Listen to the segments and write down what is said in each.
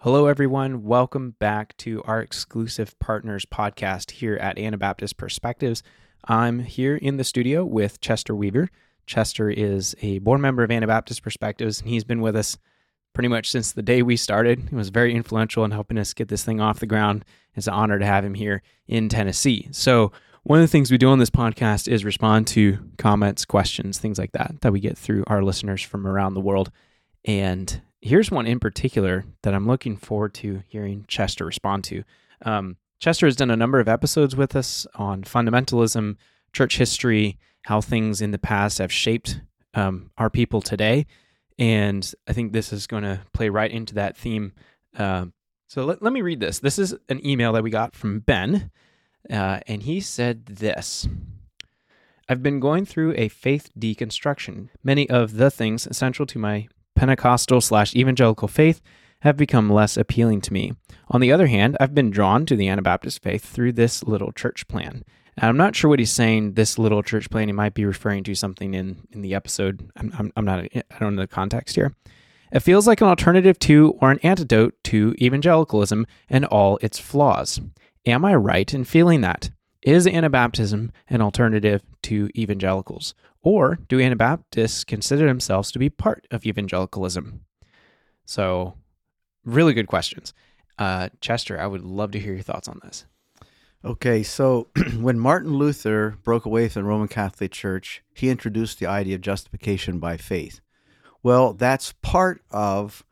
Hello, everyone. Welcome back to our exclusive partners podcast here at Anabaptist Perspectives. I'm here in the studio with Chester Weaver. Chester is a board member of Anabaptist Perspectives, and he's been with us pretty much since the day we started. He was very influential in helping us get this thing off the ground. It's an honor to have him here in Tennessee. So one of the things we do on this podcast is respond to comments, questions, things like that we get through our listeners from around the world. And here's one in particular that I'm looking forward to hearing Chester respond to. Chester has done a number of episodes with us on fundamentalism, church history, how things in the past have shaped our people today. And I think this is going to play right into that theme. So let me read this. This is an email that we got from Ben, and he said this. I've been going through a faith deconstruction. Many of the things essential to my Pentecostal/evangelical faith have become less appealing to me. On the other hand, I've been drawn to the Anabaptist faith through this little church plan. And I'm not sure what he's saying, this little church plan. He might be referring to something in the episode. I don't know the context here. It feels like an alternative to or an antidote to evangelicalism and all its flaws. Am I right in feeling that? Is Anabaptism an alternative to evangelicals? Or do Anabaptists consider themselves to be part of evangelicalism? So, really good questions. Chester, I would love to hear your thoughts on this. Okay, so when Martin Luther broke away from the Roman Catholic Church, he introduced the idea of justification by faith. Well, that's part of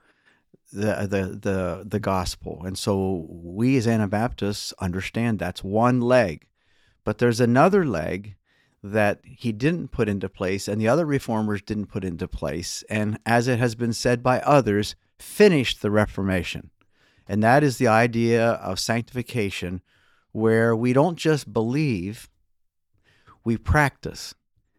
the gospel. And so we as Anabaptists understand that's one leg. But there's another leg that he didn't put into place and the other reformers didn't put into place, and as it has been said by others, finished the Reformation. And that is the idea of sanctification, where we don't just believe, we practice.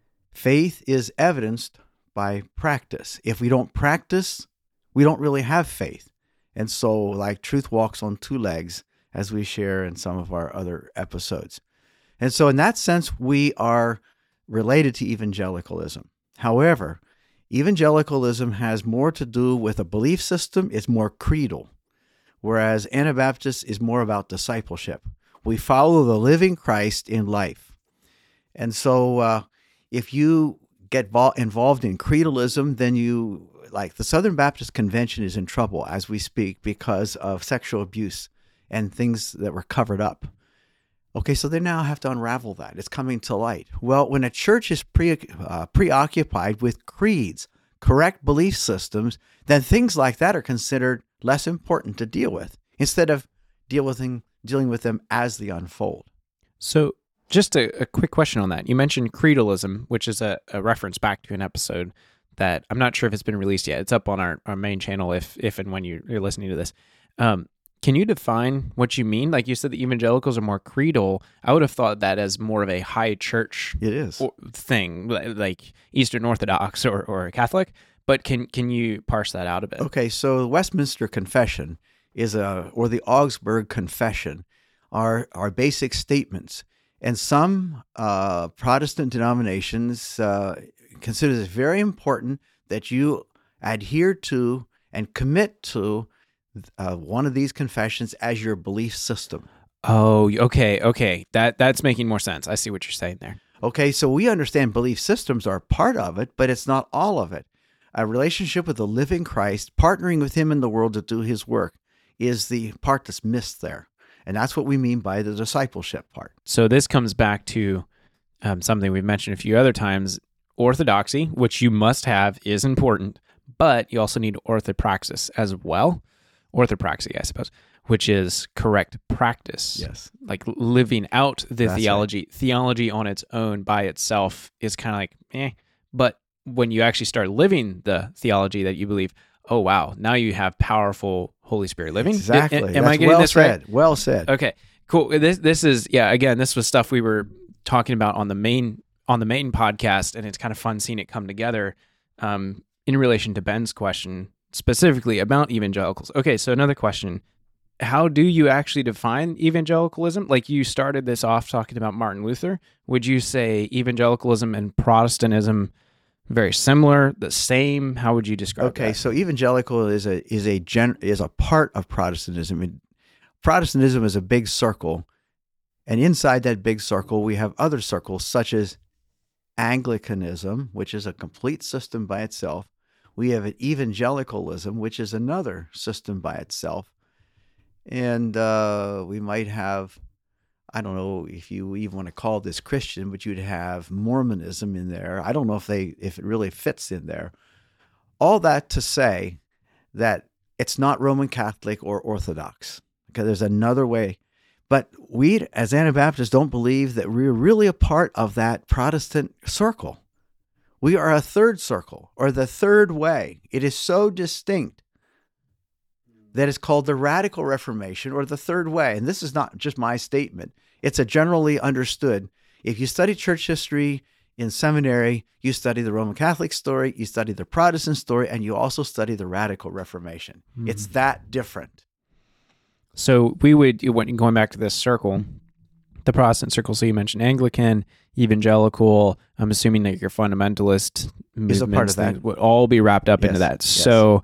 Faith is evidenced by practice. If we don't practice, we don't really have faith. And so, like, truth walks on two legs, as we share in some of our other episodes. And so in that sense, we are related to evangelicalism. However, evangelicalism has more to do with a belief system. It's more creedal, whereas Anabaptist is more about discipleship. We follow the living Christ in life. And so if you get involved in creedalism, then you, like the Southern Baptist Convention is in trouble as we speak because of sexual abuse and things that were covered up. Okay, so they now have to unravel that. It's coming to light. Well, when a church is preoccupied with creeds, correct belief systems, then things like that are considered less important to deal with, instead of dealing with them as they unfold. So just a quick question on that. You mentioned creedalism, which is a reference back to an episode that I'm not sure if it's been released yet. It's up on our main channel if and when you're listening to this. Can you define what you mean? Like you said, the evangelicals are more creedal. I would have thought that as more of a high church thing, like Eastern Orthodox or Catholic. But can you parse that out a bit? Okay, so the Westminster Confession or the Augsburg Confession are basic statements. And some Protestant denominations consider it very important that you adhere to and commit to one of these confessions as your belief system. Oh, okay. That's making more sense. I see what you're saying there. Okay, so we understand belief systems are part of it, but it's not all of it. A relationship with the living Christ, partnering with him in the world to do his work, is the part that's missed there. And that's what we mean by the discipleship part. So this comes back to something we've mentioned a few other times. Orthodoxy, which you must have, is important, but you also need orthopraxis as well. Orthopraxy, I suppose, which is correct practice. Yes. Like living out the That's theology. right. Theology on its own by itself is kind of like, But when you actually start living the theology that you believe, oh, wow, now you have powerful Holy Spirit living. Exactly. Am I getting this right? Well said. Okay, cool. This is, again, this was stuff we were talking about on the main podcast, and it's kind of fun seeing it come together in relation to Ben's question, specifically about evangelicals. Okay, so another question. How do you actually define evangelicalism? Like you started this off talking about Martin Luther. Would you say evangelicalism and Protestantism Very similar, the same? How would you describe Okay, that? so evangelical is a part of Protestantism. I mean, Protestantism is a big circle, and inside that big circle, we have other circles such as Anglicanism, which is a complete system by itself. We have evangelicalism, which is another system by itself. And we might have, I don't know if you even want to call this Christian, but you'd have Mormonism in there. I don't know if it really fits in there. All that to say that it's not Roman Catholic or Orthodox. Okay, there's another way. But we, as Anabaptists, don't believe that we're really a part of that Protestant circle. We are a third circle, or the third way. It is so distinct that it's called the Radical Reformation, or the third way. And this is not just my statement. It's a generally understood. If you study church history in seminary, you study the Roman Catholic story, you study the Protestant story, and you also study the Radical Reformation. It's that different. So we would, going back to this circle, the Protestant circle, so you mentioned Anglican, evangelical, I'm assuming that your fundamentalist Is a part of that. would all be wrapped up into that. Yes. So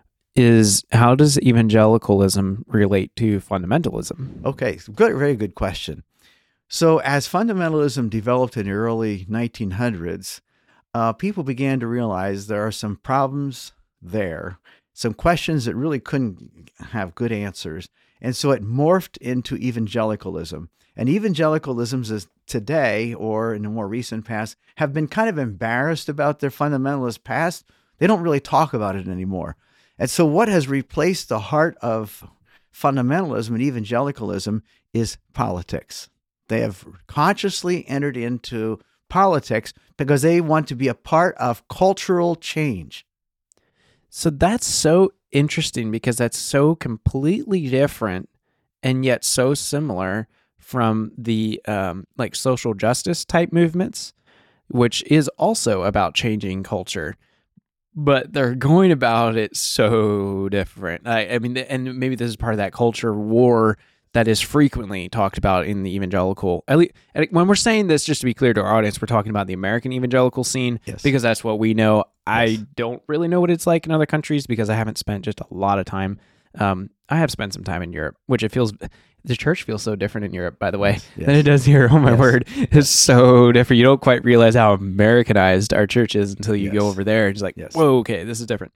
how does evangelicalism relate to fundamentalism? Okay, good, very good question. So as fundamentalism developed in the early 1900s, people began to realize there are some problems there, some questions that really couldn't have good answers. And so it morphed into evangelicalism. And evangelicalisms is today, or in the more recent past, have been kind of embarrassed about their fundamentalist past. They don't really talk about it anymore. And so what has replaced the heart of fundamentalism and evangelicalism is politics. They have consciously entered into politics because they want to be a part of cultural change. So that's so interesting because that's so completely different and yet so similar from the like social justice type movements, which is also about changing culture, but they're going about it so different. I mean, and maybe this is part of that culture war that is frequently talked about in the evangelical. At least, when we're saying this, just to be clear to our audience, we're talking about the American evangelical scene, Yes. because that's what we know. Yes. I don't really know what it's like in other countries because I haven't spent just a lot of time. I have spent some time in Europe, which the church feels so different in Europe, by the way, Yes. than it does here. Oh my word. It's so different. You don't quite realize how Americanized our church is until you go over there. It's like, whoa, okay, this is different.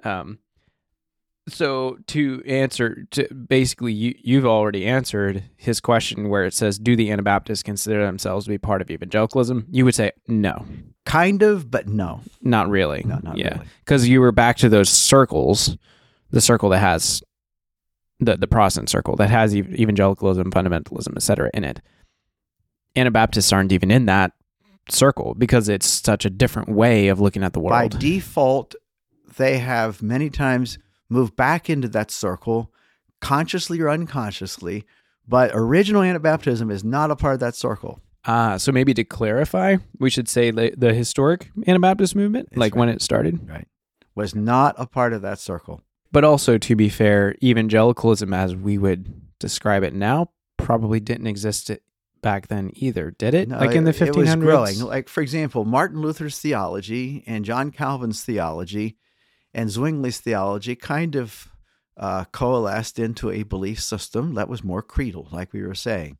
So to answer, basically, you've already answered his question where it says, do the Anabaptists consider themselves to be part of evangelicalism? You would say no. Kind of, but no. Not really. No, not really. Because you were back to those circles, the circle that has the Protestant circle, that has evangelicalism, fundamentalism, etc. in it. Anabaptists aren't even in that circle because it's such a different way of looking at the world. By default, they have many times moved back into that circle, consciously or unconsciously, but original Anabaptism is not a part of that circle. So maybe to clarify, we should say the historic Anabaptist movement, when it started, right, was not a part of that circle. But also, to be fair, evangelicalism, as we would describe it now, probably didn't exist back then either, did it? No, like in the 1500s? It was growing. Like, for example, Martin Luther's theology and John Calvin's theology and Zwingli's theology kind of coalesced into a belief system that was more creedal, like we were saying.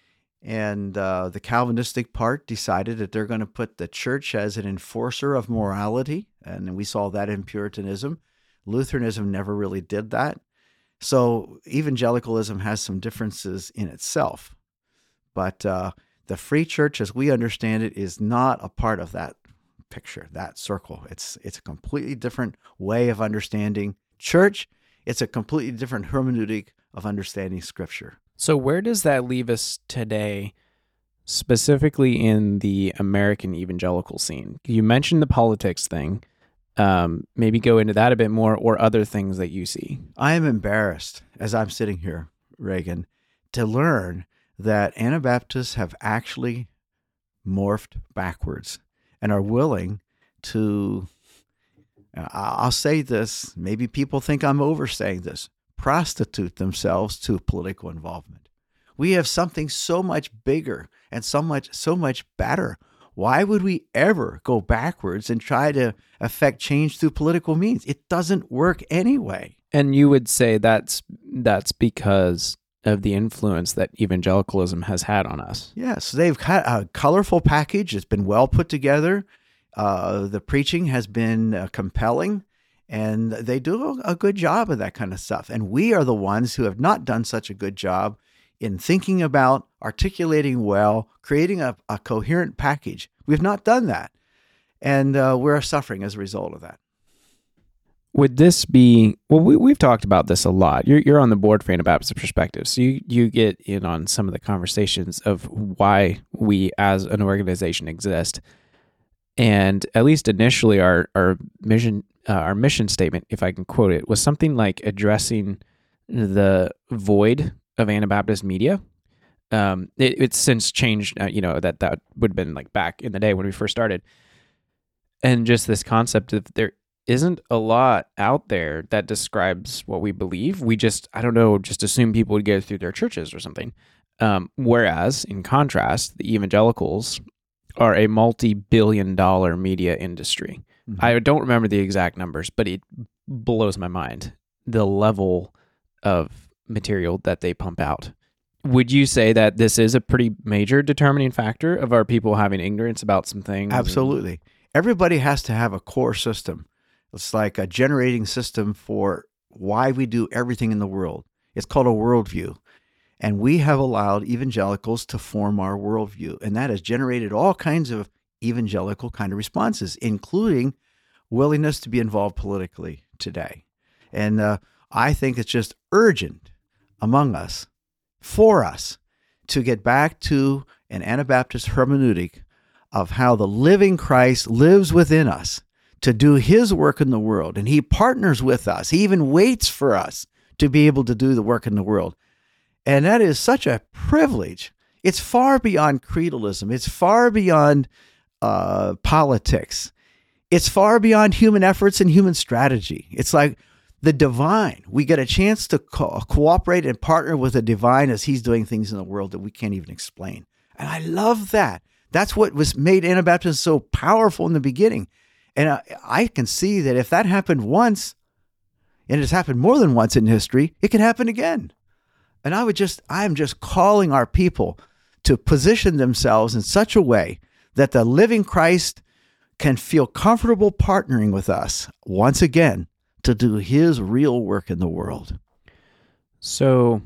And the Calvinistic part decided that they're going to put the church as an enforcer of morality, and we saw that in Puritanism. Lutheranism never really did that. So evangelicalism has some differences in itself. But the free church, as we understand it, is not a part of that picture, that circle. It's a completely different way of understanding church. It's a completely different hermeneutic of understanding Scripture. So where does that leave us today, specifically in the American evangelical scene? You mentioned the politics thing. Maybe go into that a bit more, or other things that you see. I am embarrassed, as I'm sitting here, Reagan, to learn that Anabaptists have actually morphed backwards and are willing to, I'll say this, maybe people think I'm oversaying this, prostitute themselves to political involvement. We have something so much bigger and so much better. Why would we ever go backwards and try to affect change through political means? It doesn't work anyway. And you would say that's because of the influence that evangelicalism has had on us. Yes, they've got a colorful package. It's been well put together. The preaching has been compelling, and they do a good job of that kind of stuff. And we are the ones who have not done such a good job in thinking about, articulating well, creating a coherent package. We've not done that. And we're suffering as a result of that. Would this be, well, we've talked about this a lot. You're on the board for Anabaptist Perspective, so you get in on some of the conversations of why we as an organization exist. And at least initially our mission statement, if I can quote it, was something like addressing the void of Anabaptist media. It's since changed, that would have been like back in the day when we first started. And just this concept of there isn't a lot out there that describes what we believe. We just assume people would go through their churches or something. Whereas, in contrast, the evangelicals are a multi-billion-dollar media industry. Mm-hmm. I don't remember the exact numbers, but it blows my mind, the level of material that they pump out. Would you say that this is a pretty major determining factor of our people having ignorance about some things? Absolutely. Everybody has to have a core system. It's like a generating system for why we do everything in the world. It's called a worldview. And we have allowed evangelicals to form our worldview. And that has generated all kinds of evangelical kind of responses, including willingness to be involved politically today. And I think it's just urgent among us, for us, to get back to an Anabaptist hermeneutic of how the living Christ lives within us to do his work in the world. And he partners with us. He even waits for us to be able to do the work in the world. And that is such a privilege. It's far beyond creedalism. It's far beyond politics. It's far beyond human efforts and human strategy. It's like the divine. We get a chance to cooperate and partner with the divine as he's doing things in the world that we can't even explain. And I love that. That's what was made Anabaptism so powerful in the beginning. And I can see that if that happened once, and it's happened more than once in history, it can happen again. And I'm just calling our people to position themselves in such a way that the living Christ can feel comfortable partnering with us once again to do his real work in the world. So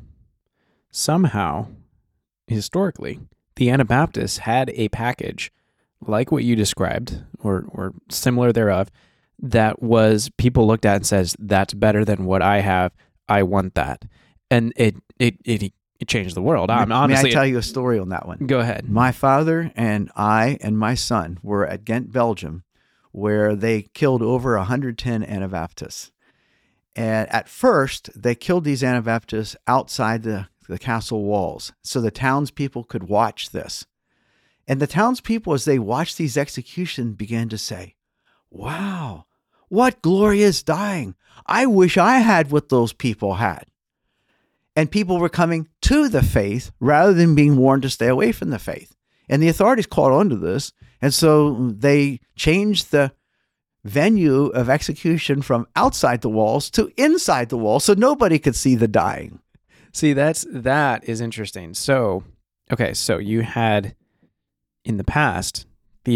somehow, historically, the Anabaptists had a package like what you described, or similar thereof, that was people looked at and says, that's better than what I have. I want that. And it changed the world. Honestly, may I tell you a story on that one? Go ahead. My father and I and my son were at Ghent, Belgium, where they killed over 110 Anabaptists. And at first, they killed these Anabaptists outside the castle walls so the townspeople could watch this. And the townspeople, as they watched these executions, began to say, wow, what glorious dying. I wish I had what those people had. And people were coming to the faith rather than being warned to stay away from the faith. And the authorities caught on to this. And so they changed the venue of execution from outside the walls to inside the walls so nobody could see the dying. See, that is interesting. So you had in the past, the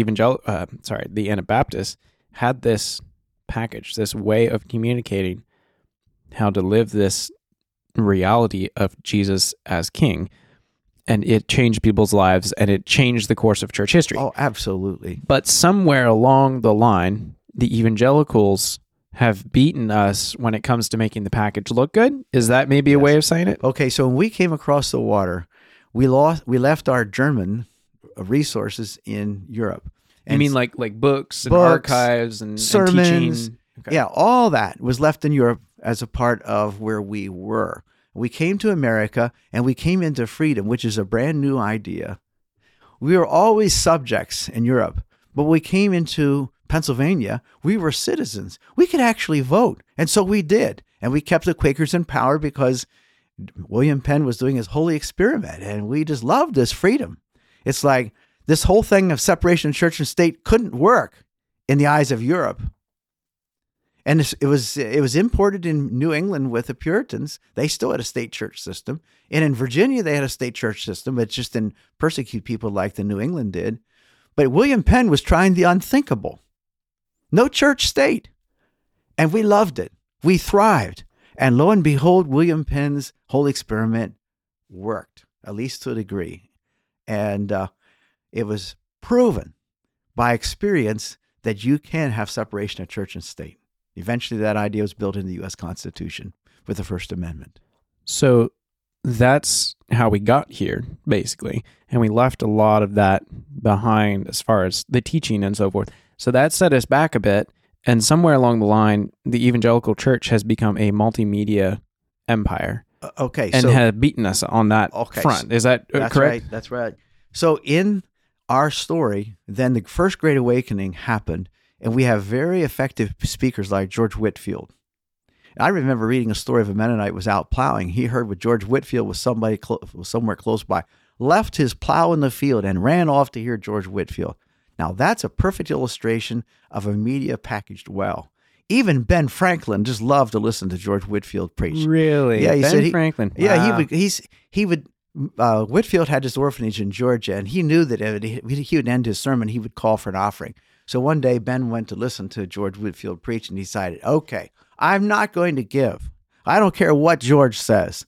Anabaptists had this package, this way of communicating how to live this reality of Jesus as King, and it changed people's lives and it changed the course of church history. Oh, absolutely. But somewhere along the line, the evangelicals have beaten us when it comes to making the package look good. Is that maybe a way of saying it? Okay, so when we came across the water, we left our German resources in Europe. And you mean like books and archives and sermons, and teaching? Okay. Yeah, all that was left in Europe as a part of where we were. We came to America and we came into freedom, which is a brand new idea. We were always subjects in Europe, but when we came into Pennsylvania, we were citizens. We could actually vote. And so we did. And we kept the Quakers in power because William Penn was doing his holy experiment. And we just loved this freedom. It's like This whole thing of separation of church and state couldn't work in the eyes of Europe. And it was imported in New England with the Puritans. They still had a state church system. And in Virginia, they had a state church system, but it just didn't persecute people like the New England did. But William Penn was trying the unthinkable. No church state. And we loved it. We thrived. And lo and behold, William Penn's whole experiment worked, at least to a degree. And it was proven by experience that you can have separation of church and state. Eventually, that idea was built into the U.S. Constitution with the First Amendment. So that's how we got here, basically. And we left a lot of that behind as far as the teaching and so forth. So that set us back a bit. And somewhere along the line, the evangelical church has become a multimedia empire. Okay. And has beaten us on that front. Is that that's correct? Right. That's right. So in our story, then the First Great Awakening happened. And we have very effective speakers like George Whitefield. I remember reading a story of a Mennonite was out plowing. He heard what George Whitefield was somewhere close by, left his plow in the field and ran off to hear George Whitefield. Now that's a perfect illustration of a media packaged well. Even Ben Franklin just loved to listen to George Whitefield preach. Really? Yeah, Ben Franklin. Wow. Yeah, he would. Whitefield had this orphanage in Georgia, and he knew that he would end his sermon. He would call for an offering. So one day, Ben went to listen to George Whitefield preach and decided, okay, I'm not going to give. I don't care what George says.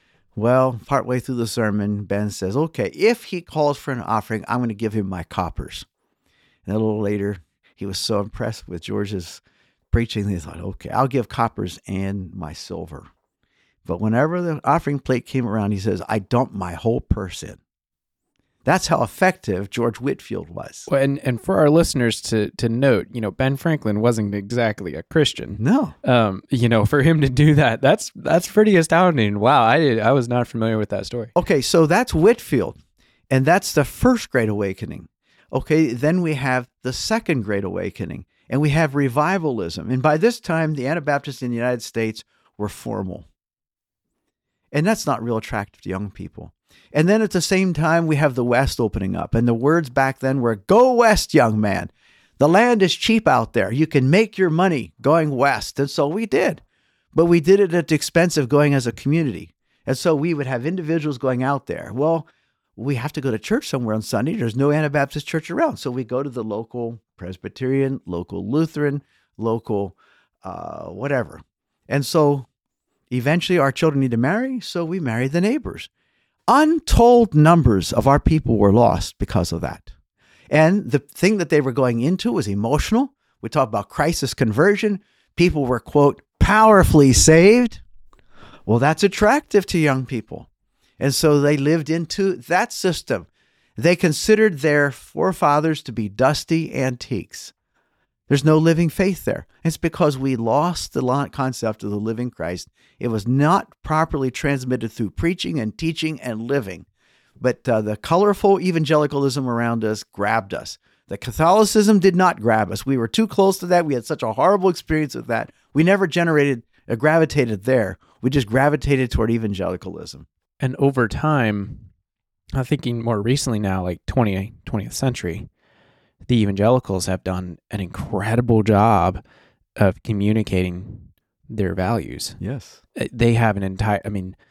Well, partway through the sermon, Ben says, okay, if he calls for an offering, I'm going to give him my coppers. And a little later, he was so impressed with George's preaching, he thought, okay, I'll give coppers and my silver. But whenever the offering plate came around, he says, I dumped my whole purse in. That's how effective George Whitefield was. Well, and for our listeners to note, Ben Franklin wasn't exactly a Christian. No. For him to do that, that's pretty astounding. Wow, I was not familiar with that story. Okay, so that's Whitefield, and that's the First Great Awakening. Okay, then we have the Second Great Awakening, and we have revivalism. And by this time, the Anabaptists in the United States were formal. And that's not real attractive to young people. And then at the same time, we have the West opening up. And the words back then were, go west, young man. The land is cheap out there. You can make your money going west. And so we did. But we did it at the expense of going as a community. And so we would have individuals going out there. Well, we have to go to church somewhere on Sunday. There's no Anabaptist church around. So we go to the local Presbyterian, local Lutheran, local whatever. And so eventually our children need to marry. So we marry the neighbors. Untold numbers of our people were lost because of that. And the thing that they were going into was emotional. We talk about crisis conversion. People were, quote, powerfully saved. Well, that's attractive to young people. And so they lived into that system. They considered their forefathers to be dusty antiques. There's no living faith there. It's because we lost the concept of the living Christ. It was not properly transmitted through preaching and teaching and living. But the colorful evangelicalism around us grabbed us. The Catholicism did not grab us. We were too close to that. We had such a horrible experience with that. We never gravitated there. We just gravitated toward evangelicalism. And over time, I'm thinking more recently now, like 20th century, the evangelicals have done an incredible job of communicating their values. Yes. They have an entire,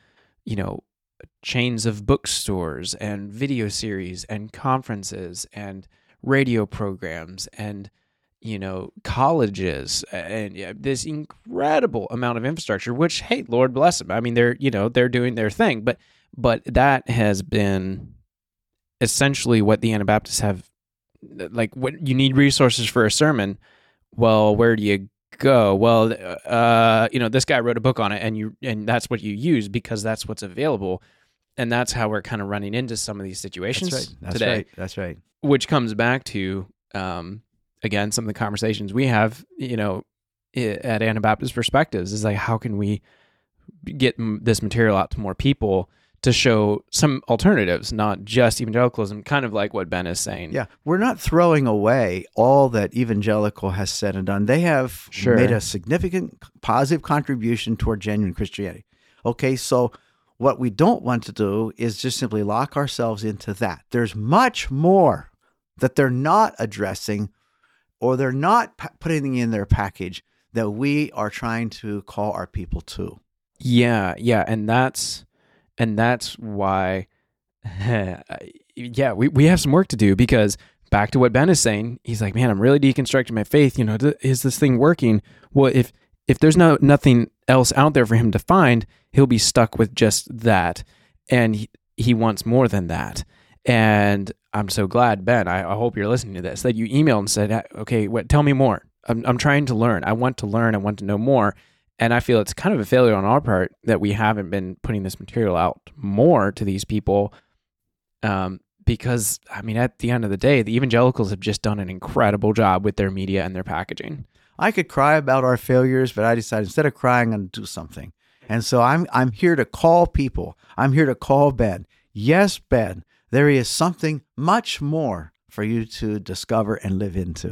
chains of bookstores and video series and conferences and radio programs and, colleges and this incredible amount of infrastructure, which, hey, Lord bless them. I mean, they're doing their thing, but that has been essentially what the Anabaptists have. Like, what you need resources for a sermon. Well, where do you go? Well, this guy wrote a book on it, and that's what you use because that's what's available, and that's how we're kind of running into some of these situations today. That's right. Which comes back to again some of the conversations we have, at Anabaptist Perspectives is like, how can we get this material out to more people to show some alternatives, not just evangelicalism, kind of like what Ben is saying. Yeah, we're not throwing away all that evangelical has said and done. They have made a significant positive contribution toward genuine Christianity. Okay, so what we don't want to do is just simply lock ourselves into that. There's much more that they're not addressing, or they're not putting in their package that we are trying to call our people to. Yeah, and that's why, we have some work to do, because back to what Ben is saying, he's like, man, I'm really deconstructing my faith. Is this thing working? Well, if there's nothing else out there for him to find, he'll be stuck with just that, and he wants more than that. And I'm so glad, Ben, I hope you're listening to this, that you emailed and said, okay, tell me more. I'm trying to learn. I want to learn. I want to know more. And I feel it's kind of a failure on our part that we haven't been putting this material out more to these people. Because, I mean, at the end of the day, the evangelicals have just done an incredible job with their media and their packaging. I could cry about our failures, but I decided instead of crying, I'm going to do something. And so I'm here to call people. I'm here to call Ben. Yes, Ben, there is something much more for you to discover and live into.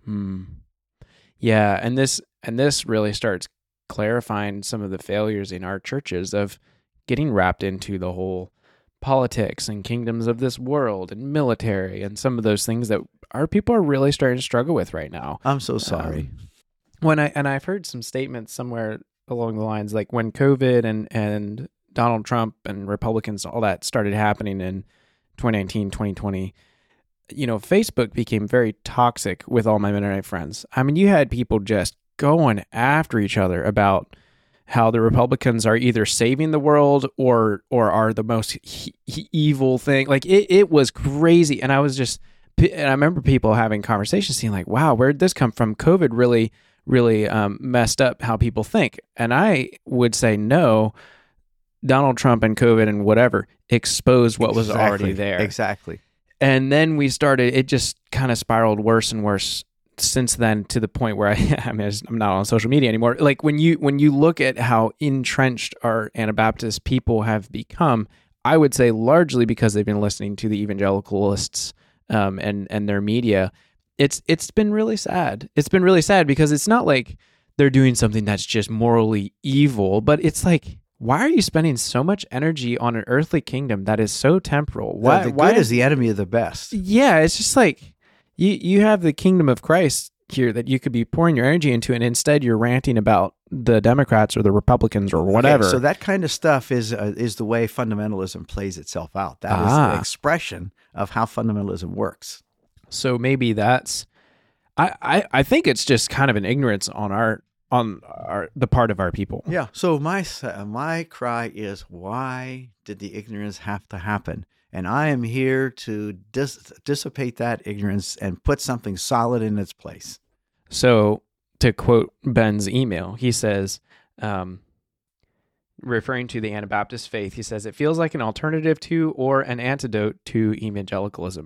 Yeah, and this really starts clarifying some of the failures in our churches of getting wrapped into the whole politics and kingdoms of this world and military and some of those things that our people are really starting to struggle with right now. I'm so sorry. I've heard some statements somewhere along the lines, like when COVID and Donald Trump and Republicans, all that started happening in 2019, 2020, Facebook became very toxic with all my Mennonite friends. I mean, you had people just going after each other about how the Republicans are either saving the world or are the most evil thing. Like it was crazy. And I remember people having conversations saying like, wow, where'd this come from? COVID really messed up how people think. And I would say, no, Donald Trump and COVID and whatever exposed what was already there. Exactly. And then it just kind of spiraled worse and worse since then, to the point where I'm not on social media anymore. Like when you look at how entrenched our Anabaptist people have become, I would say largely because they've been listening to the evangelicalists and their media. It's been really sad. It's been really sad because it's not like they're doing something that's just morally evil, but it's like, why are you spending so much energy on an earthly kingdom that is so temporal? Why is the enemy of the best? Yeah, it's just like you have the kingdom of Christ here that you could be pouring your energy into, and instead you're ranting about the Democrats or the Republicans or whatever. Okay, so that kind of stuff is the way fundamentalism plays itself out. That is the expression of how fundamentalism works. So maybe that's, I think it's just kind of an ignorance on the part of our people. Yeah. So my cry is, why did the ignorance have to happen? And I am here to dissipate that ignorance and put something solid in its place. So to quote Ben's email, he says, referring to the Anabaptist faith, he says, it feels like an alternative to or an antidote to evangelicalism.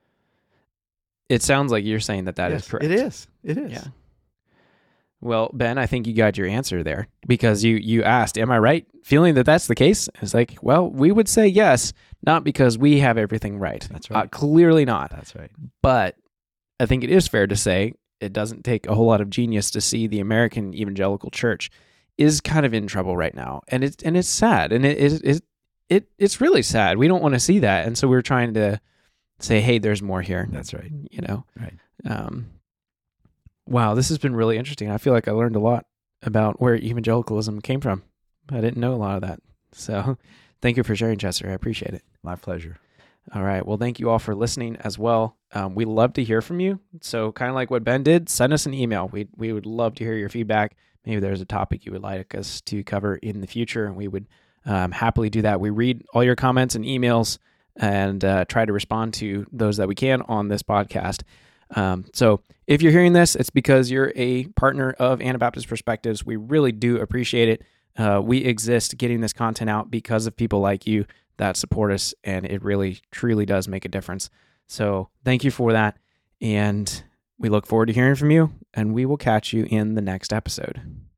It sounds like you're saying that is correct. It is. Yeah. Well, Ben, I think you got your answer there, because you asked, am I right feeling that that's the case? It's like, well, we would say yes, not because we have everything right. That's right. Clearly not. That's right. But I think it is fair to say it doesn't take a whole lot of genius to see the American evangelical church is kind of in trouble right now. And it's sad. And it's really sad. We don't want to see that. And so we're trying to say, hey, there's more here. That's right. Right. Wow, this has been really interesting. I feel like I learned a lot about where evangelicalism came from. I didn't know a lot of that. So thank you for sharing, Chester. I appreciate it. My pleasure. All right. Well, thank you all for listening as well. We love to hear from you. So kind of like what Ben did, send us an email. We would love to hear your feedback. Maybe there's a topic you would like us to cover in the future, and we would happily do that. We read all your comments and emails and try to respond to those that we can on this podcast. So if you're hearing this, it's because you're a partner of Anabaptist Perspectives. We really do appreciate it. We exist getting this content out because of people like you that support us, and it really, truly does make a difference. So thank you for that, and we look forward to hearing from you, and we will catch you in the next episode.